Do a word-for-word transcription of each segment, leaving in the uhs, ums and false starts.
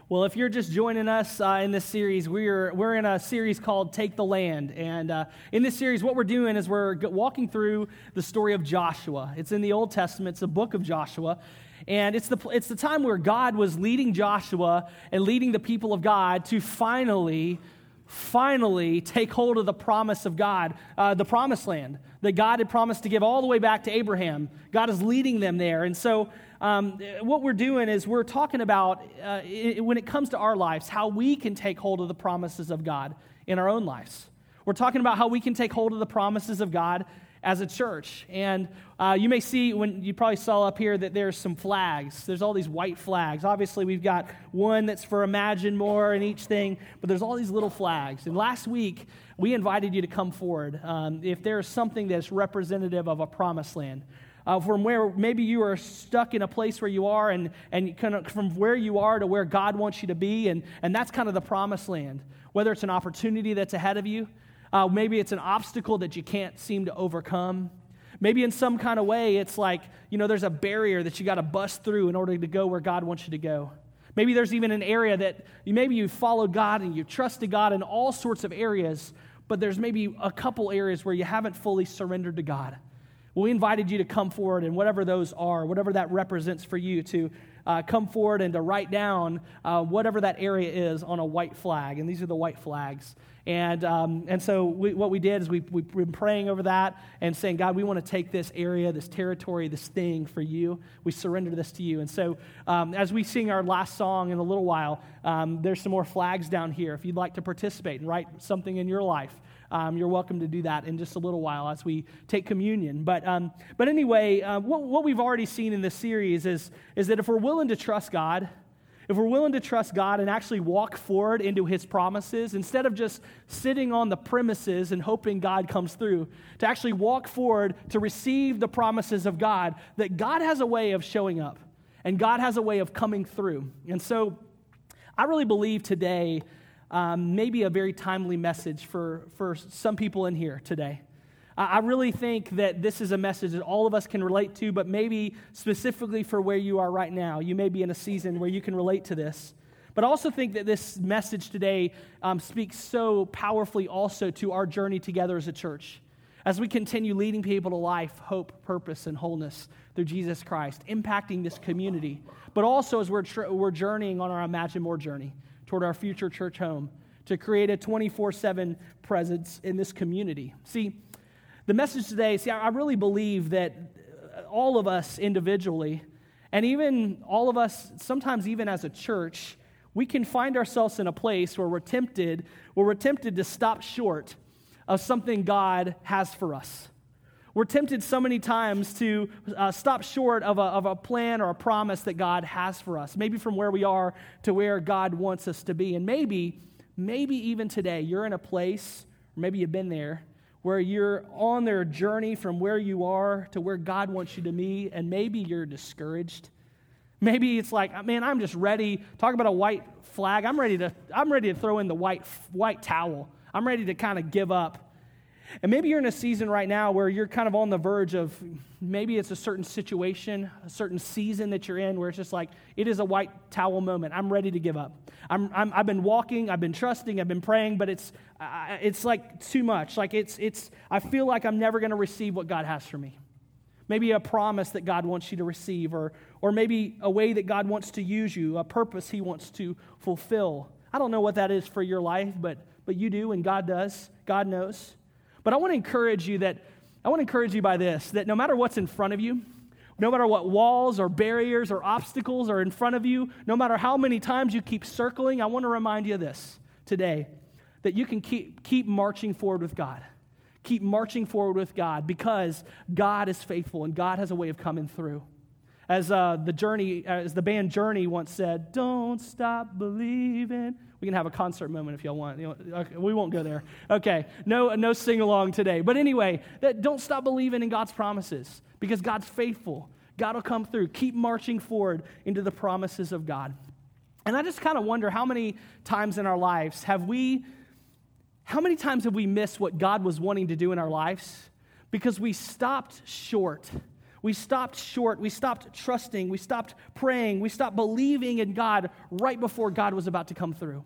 Well, if you're just joining us uh, in this series, we're we're in a series called Take the Land. And uh, in this series, what we're doing is we're g- walking through the story of Joshua. It's in the Old Testament. It's the book of Joshua. And it's the it's the time where God was leading Joshua and leading the people of God to finally, finally take hold of the promise of God, uh, the promised land that God had promised to give all the way back to Abraham. God is leading them there. And so Um, what we're doing is we're talking about, uh, it, when it comes to our lives, how we can take hold of the promises of God in our own lives. We're talking about how we can take hold of the promises of God as a church. And uh, you may see, when you probably saw up here, that there's some flags. There's all these white flags. Obviously, we've got one that's for Imagine More and each thing, but there's all these little flags. And last week, we invited you to come forward um, if there's something that's representative of a promised land. Uh, from where maybe you are stuck in a place where you are, and, and kind of from where you are to where God wants you to be, and, and that's kind of the promised land. Whether it's an opportunity that's ahead of you, uh, maybe it's an obstacle that you can't seem to overcome. Maybe in some kind of way it's like, you know, there's a barrier that you got to bust through in order to go where God wants you to go. Maybe there's even an area that you, maybe you followed God and you trusted God in all sorts of areas, but there's maybe a couple areas where you haven't fully surrendered to God. Well, we invited you to come forward, and whatever those are, whatever that represents for you, to uh, come forward and to write down uh, whatever that area is on a white flag. And these are the white flags. And um, and so we, what we did is we, we've been praying over that and saying, God, we want to take this area, this territory, this thing for you. We surrender this to you. And so um, as we sing our last song in a little while, um, there's some more flags down here. If you'd like to participate and write something in your life, Um, you're welcome to do that in just a little while as we take communion. But um, but anyway, uh, what, what we've already seen in this series is, is that if we're willing to trust God, if we're willing to trust God and actually walk forward into His promises, instead of just sitting on the premises and hoping God comes through, to actually walk forward to receive the promises of God, that God has a way of showing up, and God has a way of coming through. And so I really believe today, Um, maybe a very timely message for, for some people in here today. I, I really think that this is a message that all of us can relate to, but maybe specifically for where you are right now. You may be in a season where you can relate to this. But I also think that this message today um, speaks so powerfully also to our journey together as a church, as we continue leading people to life, hope, purpose, and wholeness through Jesus Christ, impacting this community, but also as we're, tr- we're journeying on our Imagine More journey toward our future church home, to create a twenty-four seven presence in this community. See, the message today, see, I really believe that all of us individually, and even all of us, sometimes even as a church, we can find ourselves in a place where we're tempted, where we're tempted to stop short of something God has for us. We're tempted so many times to uh, stop short of a, of a plan or a promise that God has for us, maybe from where we are to where God wants us to be. And maybe, maybe even today, you're in a place, or maybe you've been there, where you're on their journey from where you are to where God wants you to be, and maybe you're discouraged. Maybe it's like, man, I'm just ready. Talk about a white flag. I'm ready to, I'm ready to throw in the white, white towel. I'm ready to kind of give up. And maybe you're in a season right now where you're kind of on the verge of, maybe it's a certain situation, a certain season that you're in where it's just like, it is a white towel moment. I'm ready to give up. I'm, I'm, I've been walking, I've been trusting, I've been praying, but it's uh, it's like too much. Like it's it's. I feel like I'm never going to receive what God has for me. Maybe a promise that God wants you to receive, or or maybe a way that God wants to use you, a purpose He wants to fulfill. I don't know what that is for your life, but but you do, and God does. God knows. But I want to encourage you that, I want to encourage you by this, that no matter what's in front of you, no matter what walls or barriers or obstacles are in front of you, no matter how many times you keep circling, I want to remind you of this today, that you can keep, keep marching forward with God. Keep marching forward with God, because God is faithful and God has a way of coming through. As uh, the journey, as the band Journey once said, "Don't stop believing." We can have a concert moment if y'all want. You know, okay, we won't go there. Okay, no, no sing along today. But anyway, that don't stop believing in God's promises, because God's faithful. God will come through. Keep marching forward into the promises of God. And I just kind of wonder, how many times in our lives have we, how many times have we missed what God was wanting to do in our lives because we stopped short? We stopped short. We stopped trusting. We stopped praying. We stopped believing in God right before God was about to come through.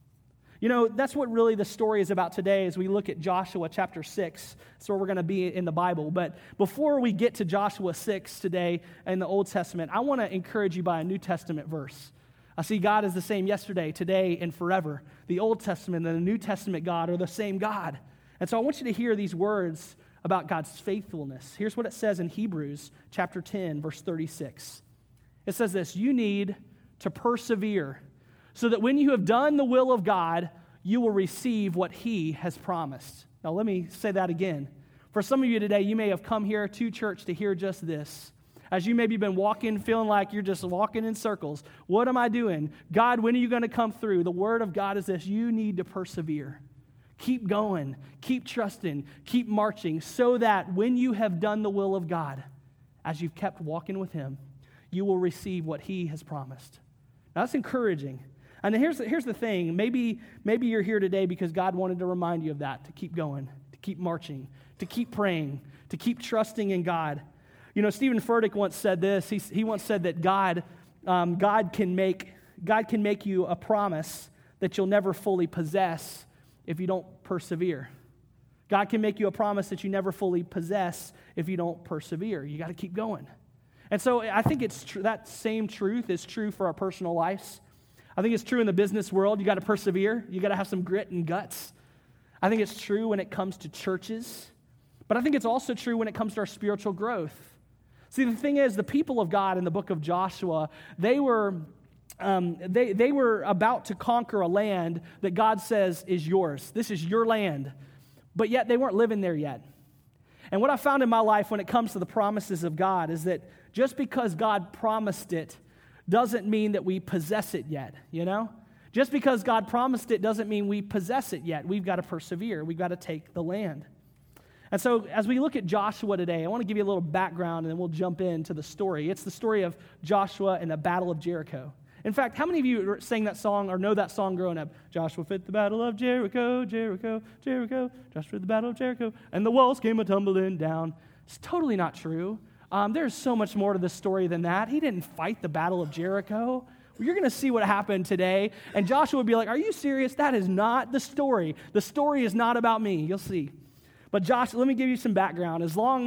You know, that's what really the story is about today as we look at Joshua chapter six. That's where we're going to be in the Bible. But before we get to Joshua six today in the Old Testament, I want to encourage you by a New Testament verse. I see God is the same yesterday, today, and forever. The Old Testament and the New Testament God are the same God. And so I want you to hear these words about God's faithfulness. Here's what it says in Hebrews chapter ten, verse thirty-six. It says this, you need to persevere so that when you have done the will of God, you will receive what he has promised. Now let me say that again. For some of you today, you may have come here to church to hear just this. As you maybe been walking, feeling like you're just walking in circles. What am I doing? God, when are you going to come through? The word of God is this, you need to persevere. Keep going, keep trusting, keep marching, so that when you have done the will of God, as you've kept walking with him, you will receive what he has promised. Now that's encouraging. And here's the, here's the thing, maybe, maybe you're here today because God wanted to remind you of that, to keep going, to keep marching, to keep praying, to keep trusting in God. You know, Stephen Furtick once said this, he, he once said that God, um, God can make, God can make you a promise that you'll never fully possess if you don't persevere. God can make you a promise that you never fully possess if you don't persevere. You got to keep going. And so I think it's tr- that same truth is true for our personal lives. I think it's true in the business world. You got to persevere. You got to have some grit and guts. I think it's true when it comes to churches. But I think it's also true when it comes to our spiritual growth. See, the thing is, the people of God in the book of Joshua, they were Um, they, they were about to conquer a land that God says is yours. This is your land. But yet they weren't living there yet. And what I found in my life when it comes to the promises of God is that just because God promised it doesn't mean that we possess it yet, you know? Just because God promised it doesn't mean we possess it yet. We've got to persevere. We've got to take the land. And so as we look at Joshua today, I want to give you a little background and then we'll jump into the story. It's the story of Joshua and the Battle of Jericho. In fact, how many of you sang that song or know that song growing up? Joshua fit the battle of Jericho, Jericho, Jericho, Joshua fit the battle of Jericho, and the walls came a-tumbling down. It's totally not true. Um, there's so much more to this story than that. He didn't fight the battle of Jericho. Well, you're going to see what happened today, and Joshua would be like, are you serious? That is not the story. The story is not about me. You'll see. But Josh, let me give you some background. As long,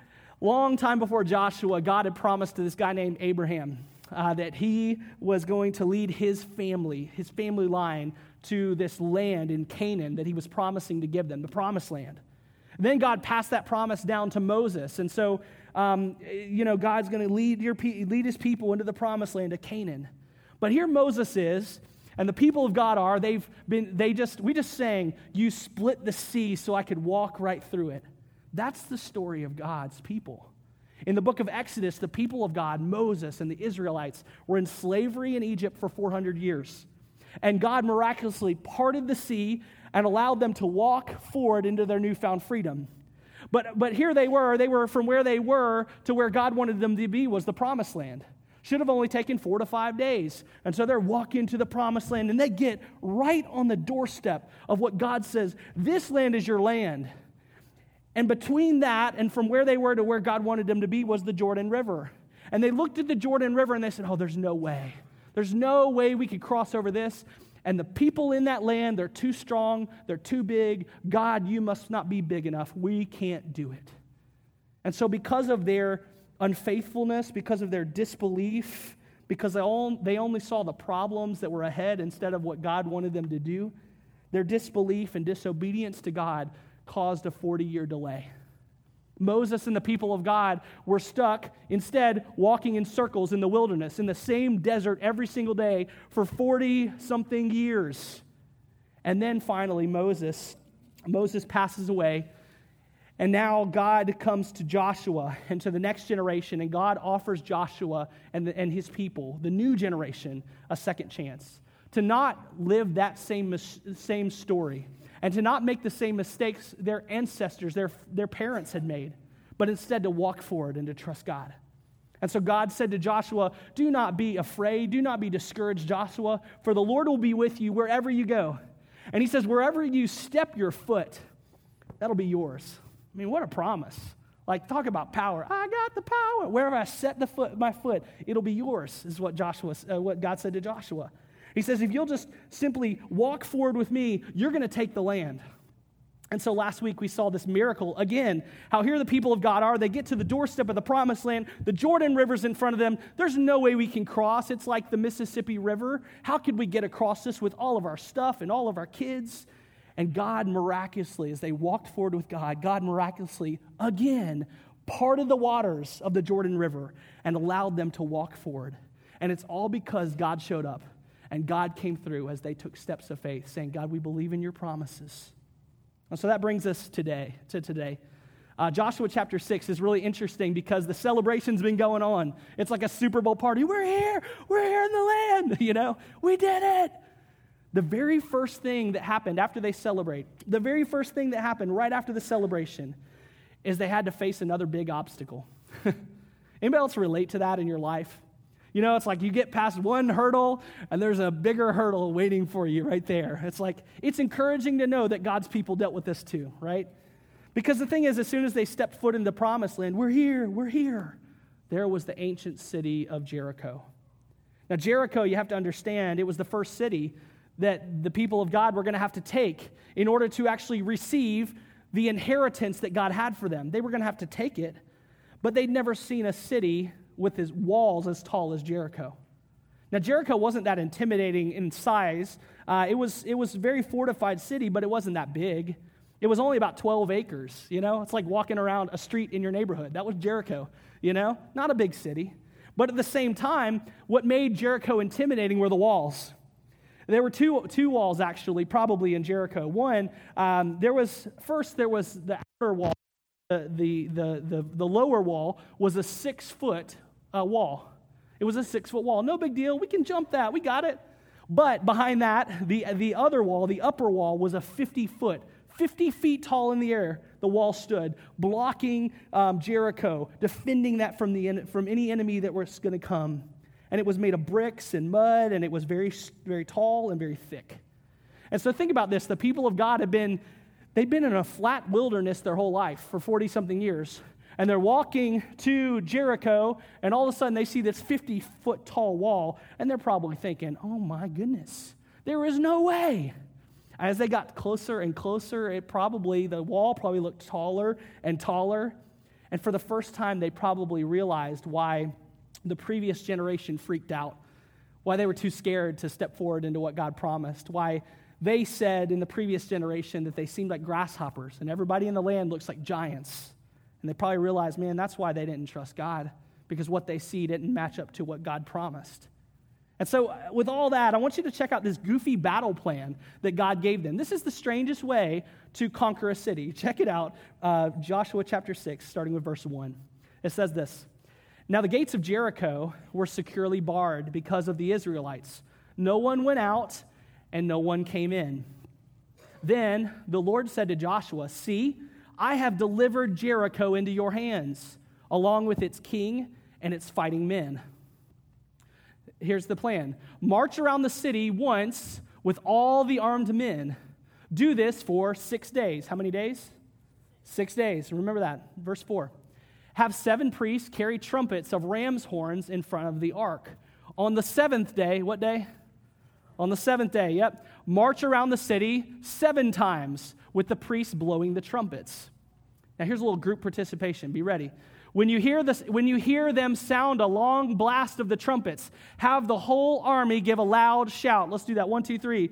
long time before Joshua, God had promised to this guy named Abraham, Uh, that he was going to lead his family, his family line, to this land in Canaan that he was promising to give them, the promised land. Then God passed that promise down to Moses. And so, um, you know, God's going to lead your pe- lead his people into the promised land of Canaan. But here Moses is, and the people of God are, they've been, they just, we just sang, you split the sea so I could walk right through it. That's the story of God's people. In the book of Exodus, the people of God, Moses and the Israelites, were in slavery in Egypt for four hundred years. And God miraculously parted the sea and allowed them to walk forward into their newfound freedom. But, but here they were, they were from where they were to where God wanted them to be was the promised land. Should have only taken four to five days. And so they're walking to the promised land and they get right on the doorstep of what God says, this land is your land. And between that and from where they were to where God wanted them to be was the Jordan River. And they looked at the Jordan River and they said, oh, there's no way. There's no way we could cross over this. And the people in that land, they're too strong, they're too big. God, you must not be big enough. We can't do it. And so because of their unfaithfulness, because of their disbelief, because they, all, they only saw the problems that were ahead instead of what God wanted them to do, their disbelief and disobedience to God caused a forty-year delay. Moses and the people of God were stuck, instead, walking in circles in the wilderness, in the same desert every single day for forty-something years. And then finally, Moses, Moses passes away, and now God comes to Joshua and to the next generation, and God offers Joshua and, the, and his people, the new generation, a second chance to not live that same, same story, and to not make the same mistakes their ancestors, their, their parents had made, but instead to walk forward and to trust God. And so God said to Joshua, do not be afraid, do not be discouraged, Joshua, for the Lord will be with you wherever you go. And he says, wherever you step your foot, that'll be yours. I mean, what a promise. Like, talk about power. I got the power. Wherever I set the foot, my foot, it'll be yours, is what Joshua, uh, what God said to Joshua. He says, if you'll just simply walk forward with me, you're going to take the land. And so last week we saw this miracle again, how here the people of God are. They get to the doorstep of the promised land. The Jordan River's in front of them. There's no way we can cross. It's like the Mississippi River. How could we get across this with all of our stuff and all of our kids? And God miraculously, as they walked forward with God, God miraculously again parted the waters of the Jordan River and allowed them to walk forward. And it's all because God showed up and God came through as they took steps of faith, saying, God, we believe in your promises. And so that brings us today, to today. Uh, Joshua chapter six is really interesting because the celebration's been going on. It's like a Super Bowl party. We're here. We're here in the land. You know, we did it. The very first thing that happened after they celebrate, the very first thing that happened right after the celebration is they had to face another big obstacle. Anybody else relate to that in your life? You know, it's like you get past one hurdle and there's a bigger hurdle waiting for you right there. It's like, it's encouraging to know that God's people dealt with this too, right? Because the thing is, as soon as they stepped foot in the promised land, we're here, we're here. There was the ancient city of Jericho. Now, Jericho, you have to understand, it was the first city that the people of God were going to have to take in order to actually receive the inheritance that God had for them. They were going to have to take it, but they'd never seen a city with his walls as tall as Jericho. Now, Jericho wasn't that intimidating in size. Uh, it was it was a very fortified city, but it wasn't that big. It was only about twelve acres, you know? It's like walking around a street in your neighborhood. That was Jericho, you know? Not a big city. But at the same time, what made Jericho intimidating were the walls. There were two two walls, actually, probably in Jericho. One, um, there was, first there was the outer wall. The, the, the, the, the lower wall was a six-foot uh, wall. It was a six-foot wall. No big deal. We can jump that. We got it. But behind that, the, the other wall, the upper wall, was a fifty-foot, fifty feet tall in the air. The wall stood, blocking um, Jericho, defending that from, the, from any enemy that was going to come. And it was made of bricks and mud, and it was very, very tall and very thick. And so think about this. The people of God have been, they've been in a flat wilderness their whole life for forty-something years. And they're walking to Jericho, and all of a sudden they see this fifty-foot tall wall, and they're probably thinking, oh my goodness, there is no way. As they got closer and closer, it probably, the wall probably looked taller and taller. And for the first time, they probably realized why the previous generation freaked out, why they were too scared to step forward into what God promised, why they said in the previous generation that they seemed like grasshoppers and everybody in the land looks like giants. And they probably realized, man, that's why they didn't trust God, because what they see didn't match up to what God promised. And so with all that, I want you to check out this goofy battle plan that God gave them. This is the strangest way to conquer a city. Check it out, uh, Joshua chapter six, starting with verse one. It says this, "Now the gates of Jericho were securely barred because of the Israelites. No one went out and no one came in. Then the Lord said to Joshua, 'See, I have delivered Jericho into your hands, along with its king and its fighting men.' Here's the plan. March around the city once with all the armed men. Do this for six days. How many days? Six days. Remember that. Verse four. Have seven priests carry trumpets of ram's horns in front of the ark. On the seventh day, what day? On the seventh day, yep. March around the city seven times with the priests blowing the trumpets." Now here's a little group participation. Be ready. When you hear this, when you hear them sound a long blast of the trumpets, have the whole army give a loud shout. Let's do that. One, two, three.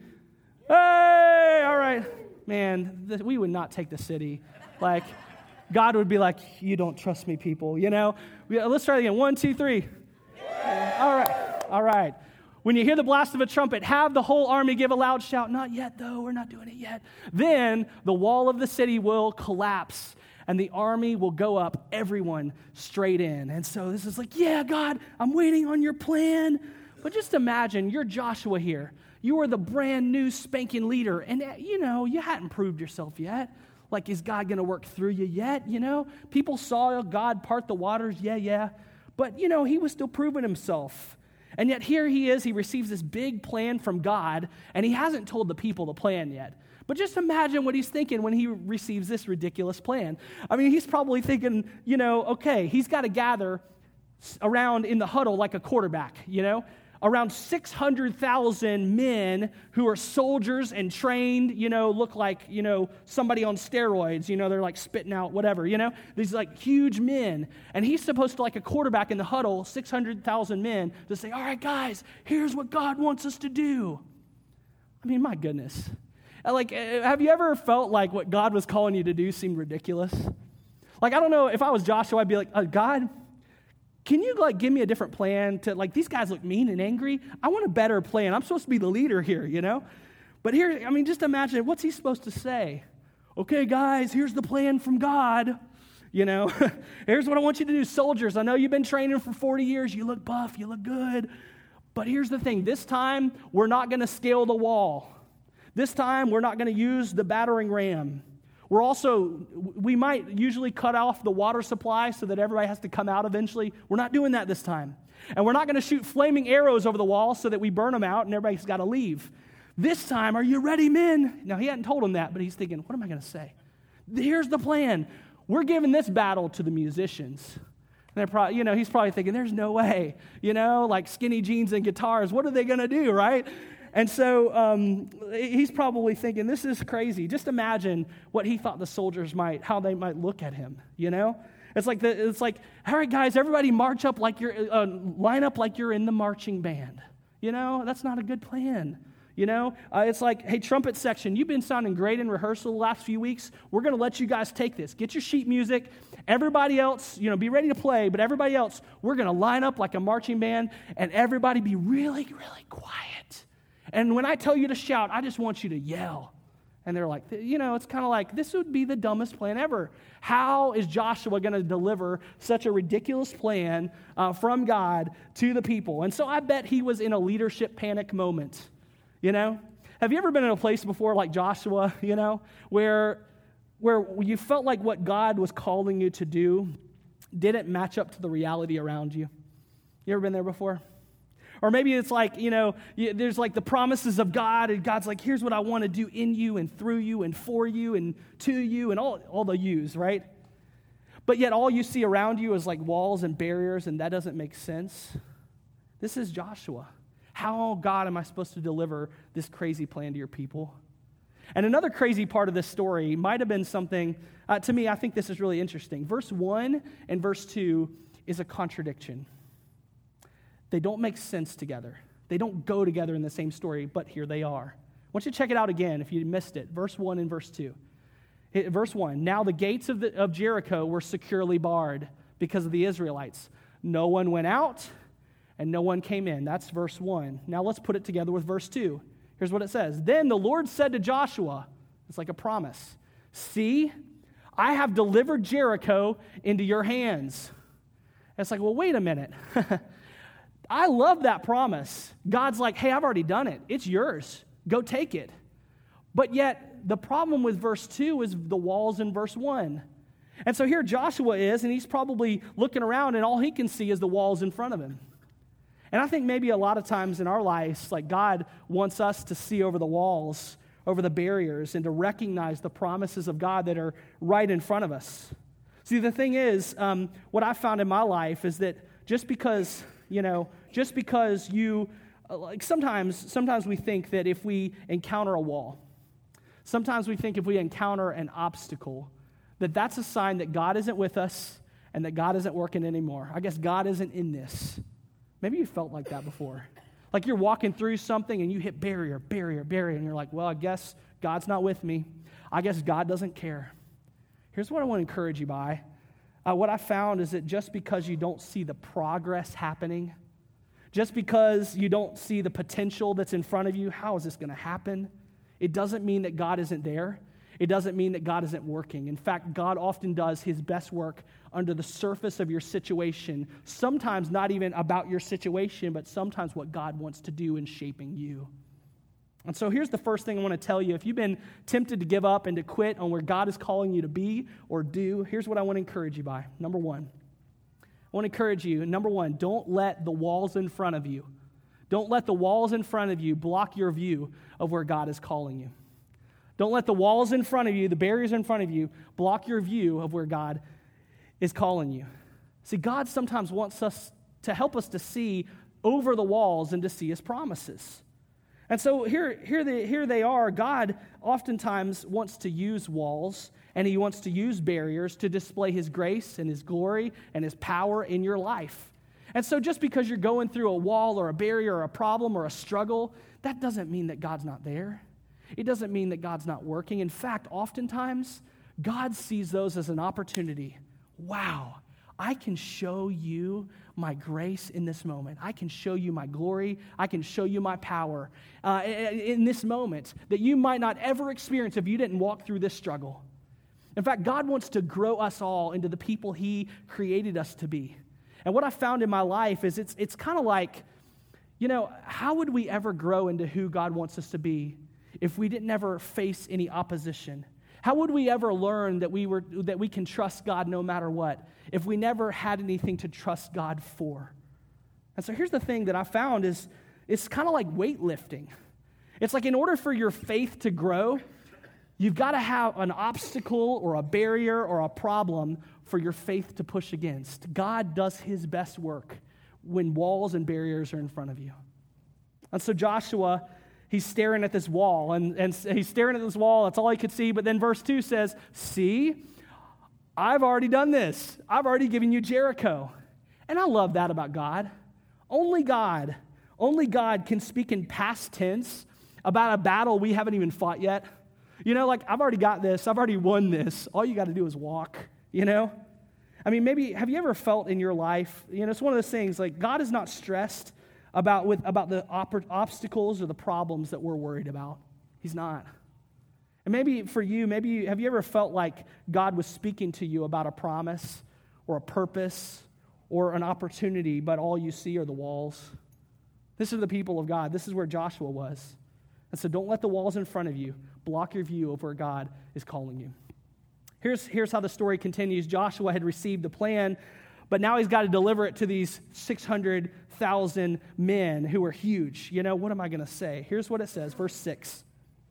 Hey! All right. Man, th- we would not take the city. Like, God would be like, you don't trust me, people, you know? We, let's try it again. One, two, three. All right. All right. When you hear the blast of a trumpet, have the whole army give a loud shout. Not yet, though. We're not doing it yet. Then the wall of the city will collapse, and the army will go up, everyone straight in. And so this is like, yeah, God, I'm waiting on your plan. But just imagine, you're Joshua here. You are the brand new spanking leader. And, you know, you hadn't proved yourself yet. Like, is God going to work through you yet, you know? People saw God part the waters, yeah, yeah. But, you know, he was still proving himself. And yet here he is, he receives this big plan from God, and he hasn't told the people the plan yet. But just imagine what he's thinking when he receives this ridiculous plan. I mean, he's probably thinking, you know, okay, he's got to gather around in the huddle like a quarterback, you know, around six hundred thousand men who are soldiers and trained, you know, look like, you know, somebody on steroids, you know, they're like spitting out whatever, you know, these like huge men. And he's supposed to, like a quarterback in the huddle, six hundred thousand men, to say, all right, guys, here's what God wants us to do. I mean, my goodness. Like, have you ever felt like what God was calling you to do seemed ridiculous? Like, I don't know, if I was Joshua, I'd be like, uh, God, can you, like, give me a different plan to, like, these guys look mean and angry. I want a better plan. I'm supposed to be the leader here, you know? But here, I mean, just imagine, what's he supposed to say? Okay, guys, here's the plan from God. You know, here's what I want you to do. Soldiers, I know you've been training for forty years. You look buff, you look good. But here's the thing. This time, we're not going to scale the wall. This time, we're not going to use the battering ram. We're also, we might usually cut off the water supply so that everybody has to come out eventually. We're not doing that this time. And we're not going to shoot flaming arrows over the wall so that we burn them out and everybody's got to leave. This time, are you ready, men? Now, he hadn't told them that, but he's thinking, what am I going to say? Here's the plan. We're giving this battle to the musicians. And they're probably, you know, he's probably thinking, there's no way, you know, like skinny jeans and guitars. What are they going to do, right? And so um, he's probably thinking, this is crazy. Just imagine what he thought the soldiers might, how they might look at him, you know? It's like, the, it's like, all right, guys, everybody march up like you're, uh, line up like you're in the marching band. You know, that's not a good plan. You know, uh, it's like, hey, trumpet section, you've been sounding great in rehearsal the last few weeks. We're going to let you guys take this. Get your sheet music. Everybody else, you know, be ready to play. But everybody else, we're going to line up like a marching band, and everybody be really, really quiet. And when I tell you to shout, I just want you to yell. And they're like, you know, it's kind of like, this would be the dumbest plan ever. How is Joshua going to deliver such a ridiculous plan uh, from God to the people? And so I bet he was in a leadership panic moment, you know? Have you ever been in a place before like Joshua, you know, where, where you felt like what God was calling you to do didn't match up to the reality around you? You ever been there before? Or maybe it's like, you know, there's like the promises of God, and God's like, here's what I want to do in you and through you and for you and to you and all, all the yous, right? But yet all you see around you is like walls and barriers, and that doesn't make sense. This is Joshua. How, God, am I supposed to deliver this crazy plan to your people? And another crazy part of this story might have been something, uh, to me, I think this is really interesting. Verse one and verse two is a contradiction. They don't make sense together. They don't go together in the same story, but here they are. I want you to check it out again if you missed it. Verse one and verse two. It, verse one, now the gates of, the, of Jericho were securely barred because of the Israelites. No one went out and no one came in. That's verse one. Now let's put it together with verse two. Here's what it says. Then the Lord said to Joshua, it's like a promise, see, I have delivered Jericho into your hands. And it's like, well, wait a minute. I love that promise. God's like, hey, I've already done it. It's yours. Go take it. But yet, the problem with verse two is the walls in verse one. And so here Joshua is, and he's probably looking around, and all he can see is the walls in front of him. And I think maybe a lot of times in our lives, like God wants us to see over the walls, over the barriers, and to recognize the promises of God that are right in front of us. See, the thing is, um, what I've found in my life is that just because... You know, just because you, like sometimes, sometimes we think that if we encounter a wall, sometimes we think if we encounter an obstacle, that that's a sign that God isn't with us and that God isn't working anymore. I guess God isn't in this. Maybe you felt like that before. Like you're walking through something and you hit barrier, barrier, barrier, and you're like, well, I guess God's not with me. I guess God doesn't care. Here's what I want to encourage you by. Uh, what I found is that just because you don't see the progress happening, just because you don't see the potential that's in front of you, how is this going to happen? It doesn't mean that God isn't there. It doesn't mean that God isn't working. In fact, God often does his best work under the surface of your situation, sometimes not even about your situation, but sometimes what God wants to do in shaping you. And so here's the first thing I want to tell you. If you've been tempted to give up and to quit on where God is calling you to be or do, here's what I want to encourage you by. Number one, I want to encourage you, number one, don't let the walls in front of you, don't let the walls in front of you block your view of where God is calling you. Don't let the walls in front of you, the barriers in front of you, block your view of where God is calling you. See, God sometimes wants us to help us to see over the walls and to see his promises. And so here, here, they, here they are. God oftentimes wants to use walls, and he wants to use barriers to display his grace and his glory and his power in your life. And so just because you're going through a wall or a barrier or a problem or a struggle, that doesn't mean that God's not there. It doesn't mean that God's not working. In fact, oftentimes, God sees those as an opportunity. Wow, I can show you my grace in this moment. I can show you my glory. I can show you my power uh, in this moment that you might not ever experience if you didn't walk through this struggle. In fact, God wants to grow us all into the people he created us to be. And what I found in my life is it's it's kind of like, you know, how would we ever grow into who God wants us to be if we didn't ever face any opposition? How would we ever learn that we were that we can trust God no matter what if we never had anything to trust God for? And so here's the thing that I found is it's kind of like weightlifting. It's like in order for your faith to grow, you've got to have an obstacle or a barrier or a problem for your faith to push against. God does his best work when walls and barriers are in front of you. And so Joshua, he's staring at this wall, and, and he's staring at this wall. That's all he could see. But then verse two says, see, I've already done this. I've already given you Jericho. And I love that about God. Only God, only God can speak in past tense about a battle we haven't even fought yet. You know, like, I've already got this. I've already won this. All you got to do is walk, you know? I mean, maybe, have you ever felt in your life, you know, it's one of those things, like, God is not stressed about with about the op- obstacles or the problems that we're worried about. He's not. And maybe for you, maybe, you, have you ever felt like God was speaking to you about a promise or a purpose or an opportunity, but all you see are the walls? This is the people of God. This is where Joshua was. And so don't let the walls in front of you block your view of where God is calling you. Here's, here's how the story continues. Joshua had received the plan, but now he's got to deliver it to these six hundred thousand men who are huge. You know, what am I going to say? Here's what it says, verse six.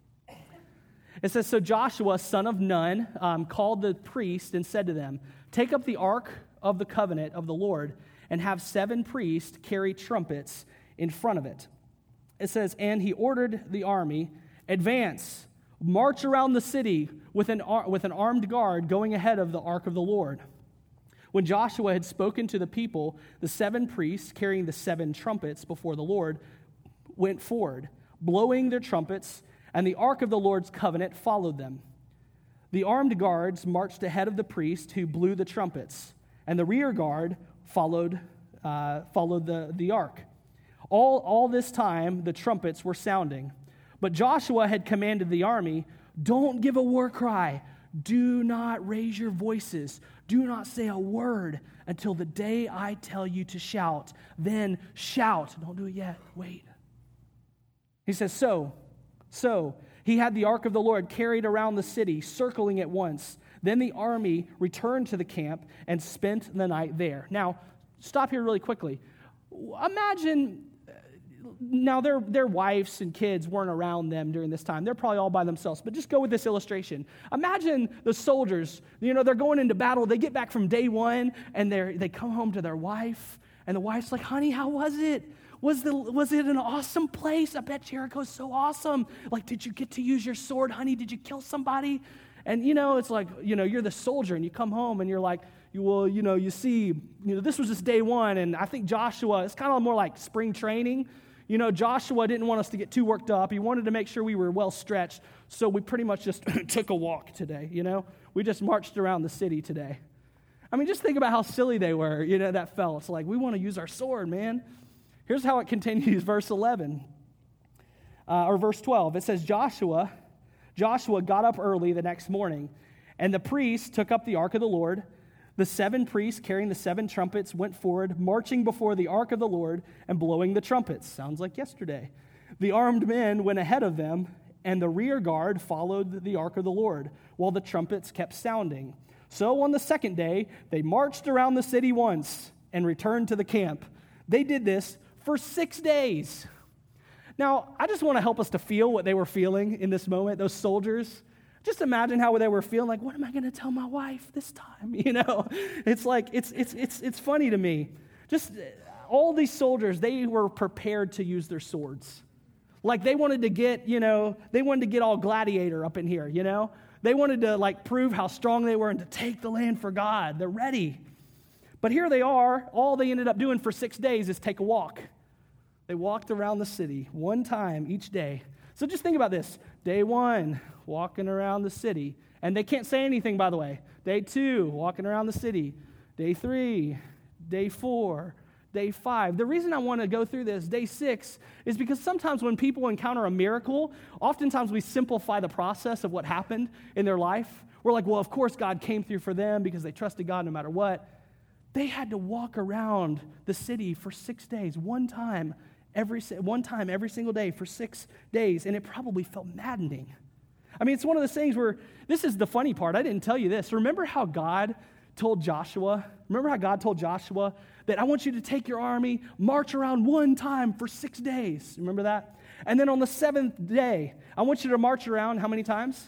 It says, so Joshua, son of Nun, um, called the priest and said to them, take up the ark of the covenant of the Lord and have seven priests carry trumpets in front of it. It says, and he ordered the army, advance, march around the city with an, ar- with an armed guard going ahead of the ark of the Lord. When Joshua had spoken to the people, the seven priests carrying the seven trumpets before the Lord went forward, blowing their trumpets, and the ark of the Lord's covenant followed them. The armed guards marched ahead of the priest who blew the trumpets, and the rear guard followed uh, followed the, the ark. All, all this time, the trumpets were sounding. But Joshua had commanded the army, don't give a war cry. Do not raise your voices. Do not say a word until the day I tell you to shout. Then shout. Don't do it yet. Wait. He says, so, so he had the ark of the Lord carried around the city, circling it once. Then the army returned to the camp and spent the night there. Now, stop here really quickly. Imagine... Now, their, their wives and kids weren't around them during this time. They're probably all by themselves. But just go with this illustration. Imagine the soldiers, you know, they're going into battle. They get back from day one, and they they come home to their wife. And the wife's like, honey, how was it? Was, the, was it an awesome place? I bet Jericho's so awesome. Like, did you get to use your sword, honey? Did you kill somebody? And, you know, it's like, you know, you're the soldier, and you come home, and you're like, you well, you know, you see, you know, this was just day one. And I think Joshua, it's kind of more like spring training. You know, Joshua didn't want us to get too worked up. He wanted to make sure we were well stretched, so we pretty much just took a walk today, you know? We just marched around the city today. I mean, just think about how silly they were, you know, that felt. It's like, we want to use our sword, man. Here's how it continues, verse eleven, uh, or verse twelve. It says, Joshua, Joshua got up early the next morning, and the priests took up the ark of the Lord. The seven priests carrying the seven trumpets went forward, marching before the ark of the Lord and blowing the trumpets. Sounds like yesterday. The armed men went ahead of them, and the rear guard followed the ark of the Lord, while the trumpets kept sounding. So on the second day, they marched around the city once and returned to the camp. They did this for six days. Now, I just want to help us to feel what they were feeling in this moment, those soldiers. Just imagine how they were feeling, like, what am I going to tell my wife this time? You know, it's like, it's it's it's it's funny to me. Just all these soldiers, they were prepared to use their swords. Like they wanted to get, you know, they wanted to get all gladiator up in here, you know. They wanted to like prove how strong they were and to take the land for God. They're ready. But here they are. All they ended up doing for six days is take a walk. They walked around the city one time each day. So just think about this. Day one, walking around the city. And they can't say anything, by the way. Day two, walking around the city. Day three, day four, day five. The reason I want to go through this, day six, is because sometimes when people encounter a miracle, oftentimes we simplify the process of what happened in their life. We're like, well, of course God came through for them because they trusted God no matter what. They had to walk around the city for six days, one time, every one time every single day for six days, and it probably felt maddening. I mean, it's one of those things where, this is the funny part, I didn't tell you this. Remember how God told Joshua, remember how God told Joshua that I want you to take your army, march around one time for six days. Remember that? And then on the seventh day, I want you to march around how many times?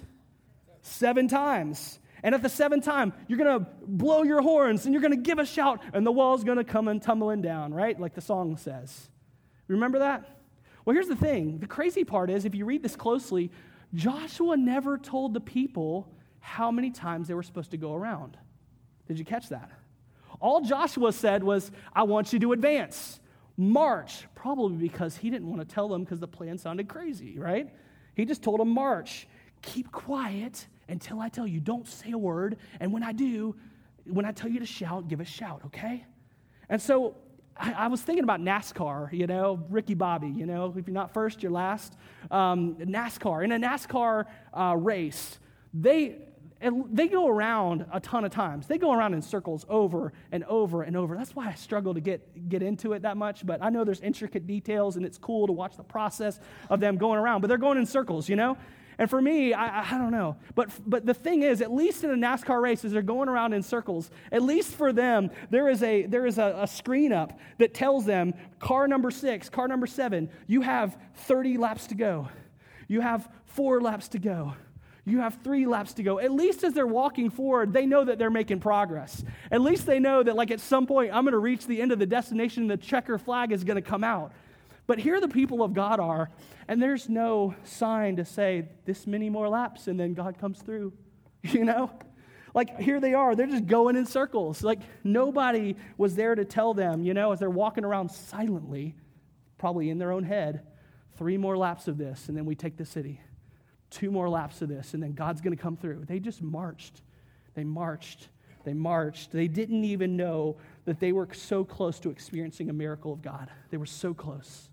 Seven times. And at the seventh time, you're going to blow your horns and you're going to give a shout and the wall's going to come and tumbling down, right? Like the song says. Remember that? Well, here's the thing. The crazy part is, if you read this closely, Joshua never told the people how many times they were supposed to go around. Did you catch that? All Joshua said was, I want you to advance. March, probably because he didn't want to tell them because the plan sounded crazy, right? He just told them, march. Keep quiet until I tell you. Don't say a word. And when I do, when I tell you to shout, give a shout, okay? And so I, I was thinking about NASCAR, you know, Ricky Bobby, you know, if you're not first, you're last. Um, NASCAR. In a NASCAR uh, race, they... And they go around a ton of times. They go around in circles over and over and over. That's why I struggle to get, get into it that much. But I know there's intricate details, and it's cool to watch the process of them going around. But they're going in circles, you know? And for me, I, I don't know. But, but the thing is, at least in a NASCAR race, as they're going around in circles, at least for them, there is a there is a, a screen up that tells them, car number six, car number seven, you have thirty laps to go. You have four laps to go. You have three laps to go. At least as they're walking forward, they know that they're making progress. At least they know that, like, at some point, I'm going to reach the end of the destination and the checker flag is going to come out. But here the people of God are, and there's no sign to say this many more laps and then God comes through, you know? Like, here they are. They're just going in circles. Like, nobody was there to tell them, you know, as they're walking around silently, probably in their own head, three more laps of this, and then we take the city. Two more laps of this, and then God's going to come through. They just marched. They marched. They marched. They didn't even know that they were so close to experiencing a miracle of God. They were so close.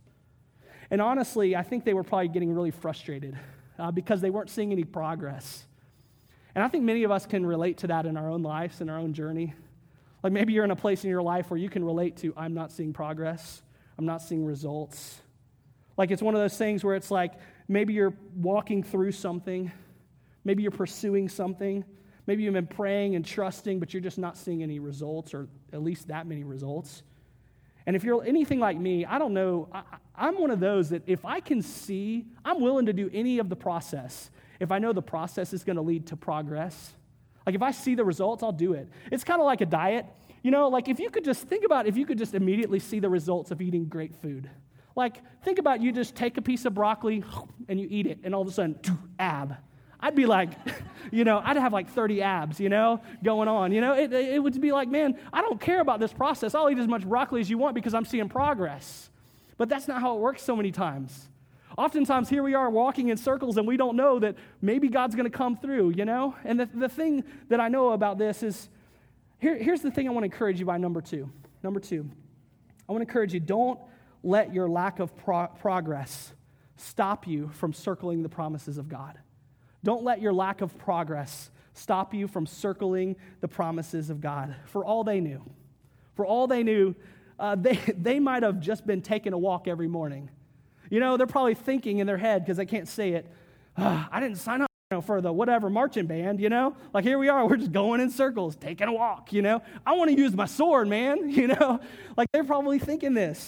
And honestly, I think they were probably getting really frustrated uh, because they weren't seeing any progress. And I think many of us can relate to that in our own lives, in our own journey. Like maybe you're in a place in your life where you can relate to, I'm not seeing progress. I'm not seeing results. Like it's one of those things where it's like, maybe you're walking through something. Maybe you're pursuing something. Maybe you've been praying and trusting, but you're just not seeing any results, or at least that many results. And if you're anything like me, I don't know, I, I'm one of those that if I can see, I'm willing to do any of the process if I know the process is going to lead to progress. Like if I see the results, I'll do it. It's kind of like a diet. You know, like if you could just think about if you could just immediately see the results of eating great food. Like, think about you just take a piece of broccoli and you eat it, and all of a sudden, ab. I'd be like, you know, I'd have like thirty abs, you know, going on. You know, it, it would be like, man, I don't care about this process. I'll eat as much broccoli as you want because I'm seeing progress. But that's not how it works so many times. Oftentimes, here we are walking in circles, and we don't know that maybe God's going to come through, you know? And the, the thing that I know about this is, here, here's the thing I want to encourage you by number two. Number two, I want to encourage you, don't let your lack of pro- progress stop you from circling the promises of God. Don't let your lack of progress stop you from circling the promises of God. For all they knew, for all they knew, uh, they, they might have just been taking a walk every morning. You know, they're probably thinking in their head, because they can't say it, oh, I didn't sign up you know, for the whatever marching band, you know? Like, here we are, we're just going in circles, taking a walk, you know? I want to use my sword, man, you know? Like, they're probably thinking this.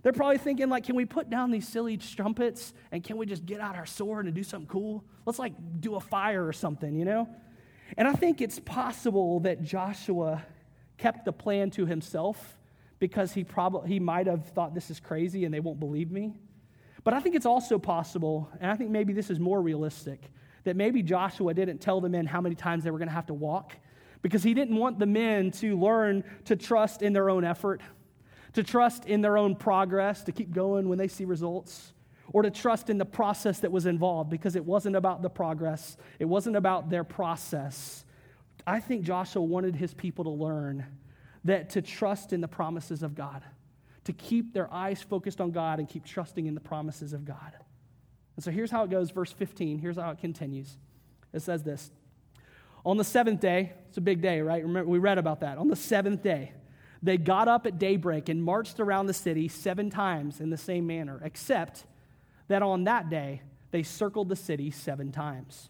They're probably thinking, like, can we put down these silly trumpets and can we just get out our sword and do something cool? Let's, like, do a fire or something, you know? And I think it's possible that Joshua kept the plan to himself because he probably he might have thought this is crazy and they won't believe me. But I think it's also possible, and I think maybe this is more realistic, that maybe Joshua didn't tell the men how many times they were going to have to walk because he didn't want the men to learn to trust in their own effort, to trust in their own progress, to keep going when they see results, or to trust in the process that was involved because it wasn't about the progress. It wasn't about their process. I think Joshua wanted his people to learn that to trust in the promises of God, to keep their eyes focused on God and keep trusting in the promises of God. And so here's how it goes, verse fifteen. Here's how it continues. It says this. On the seventh day, it's a big day, right? Remember, we read about that. On the seventh day, they got up at daybreak and marched around the city seven times in the same manner, except that on that day, they circled the city seven times.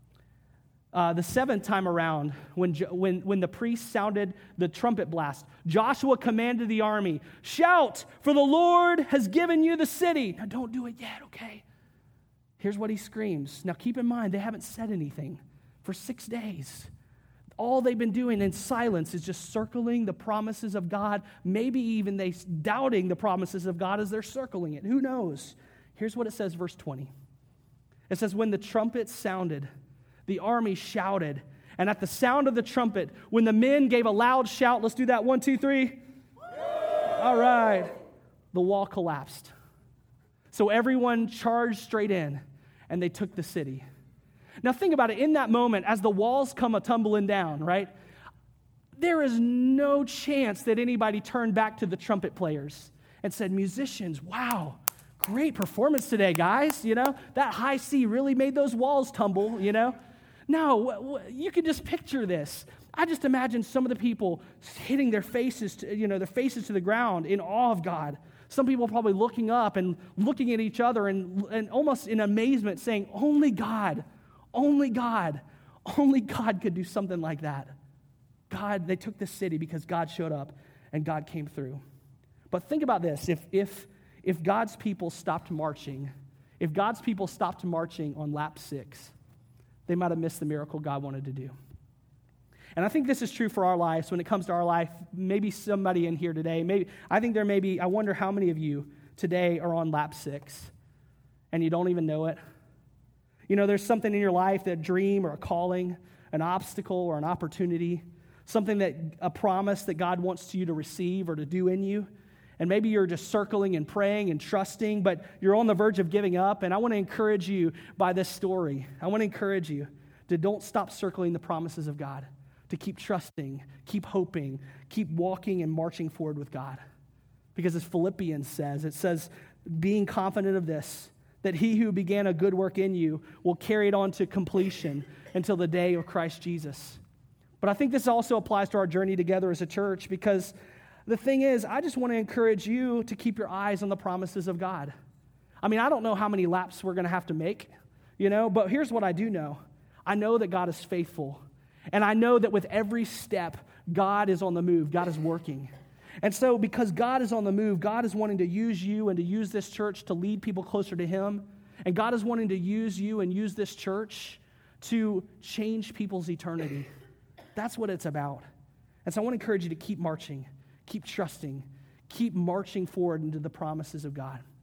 Uh, the seventh time around, when, when, when the priest sounded the trumpet blast, Joshua commanded the army, "Shout, for the Lord has given you the city." Now, don't do it yet, okay? Here's what he screams. Now, keep in mind, they haven't said anything for six days. All they've been doing in silence is just circling the promises of God, maybe even they doubting the promises of God as they're circling it. Who knows? Here's what it says, verse twenty. It says, when the trumpet sounded, the army shouted, and at the sound of the trumpet, when the men gave a loud shout, let's do that, one, two, three. All right, the wall collapsed. So everyone charged straight in, and they took the city. Now think about it, in that moment, as the walls come a-tumbling down, right, there is no chance that anybody turned back to the trumpet players and said, "Musicians, wow, great performance today, guys, you know, that high C really made those walls tumble, you know." No, you can just picture this. I just imagine some of the people hitting their faces, to, you know, their faces to the ground in awe of God. Some people probably looking up and looking at each other and, and almost in amazement saying, only God, only God, only God could do something like that. God, they took the city because God showed up and God came through. But think about this. If, if, if God's people stopped marching, if God's people stopped marching on lap six, they might have missed the miracle God wanted to do. And I think this is true for our lives when it comes to our life. Maybe somebody in here today, maybe I think there may be, I wonder how many of you today are on lap six and you don't even know it. You know, there's something in your life, that dream or a calling, an obstacle or an opportunity, something that, a promise that God wants you to receive or to do in you. And maybe you're just circling and praying and trusting, but you're on the verge of giving up. And I want to encourage you by this story. I want to encourage you to don't stop circling the promises of God, to keep trusting, keep hoping, keep walking and marching forward with God. Because as Philippians says, it says, being confident of this, that he who began a good work in you will carry it on to completion until the day of Christ Jesus. But I think this also applies to our journey together as a church, because the thing is, I just want to encourage you to keep your eyes on the promises of God. I mean, I don't know how many laps we're going to have to make, you know, but here's what I do know. I know that God is faithful, and I know that with every step, God is on the move. God is working. And so because God is on the move, God is wanting to use you and to use this church to lead people closer to him. And God is wanting to use you and use this church to change people's eternity. That's what it's about. And so I want to encourage you to keep marching, keep trusting, keep marching forward into the promises of God.